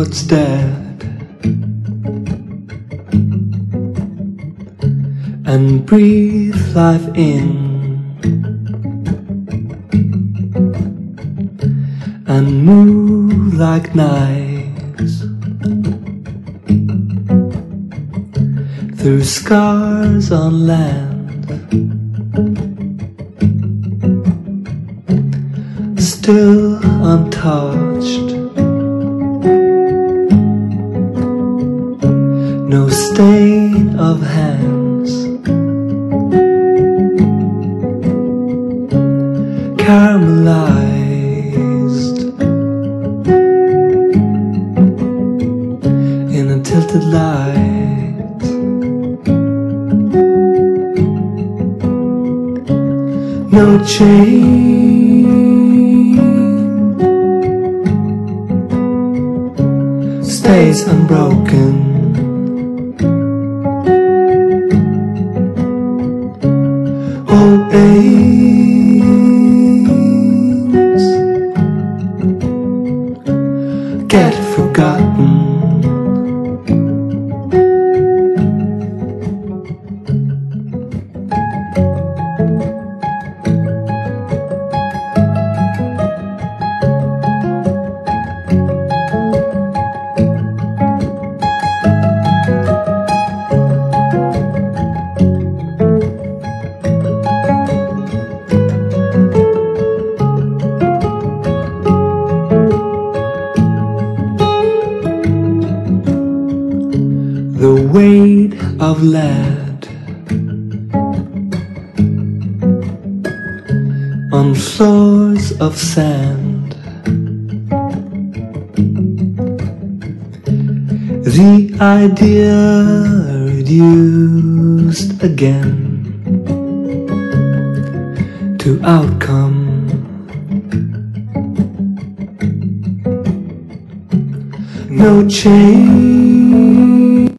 what's dead and breathe life in and move like knives through scars on land, still untouched, no stain of hands, caramelized in a tilted light, no chain stays unbroken. All aims get forgotten. The weight of lead on floors of sand, the idea reduced again to outcome, no change